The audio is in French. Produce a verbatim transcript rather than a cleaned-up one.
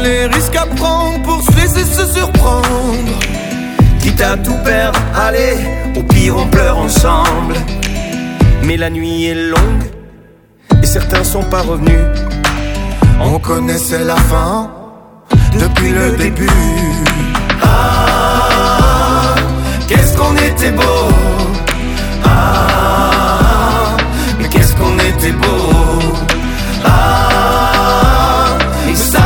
les risques à prendre pour se laisser se surprendre. Quitte à tout perdre, allez, au pire on pleure ensemble. Mais la nuit est longue et certains sont pas revenus. On connaissait la fin depuis le début. Ah, qu'est-ce qu'on était beau.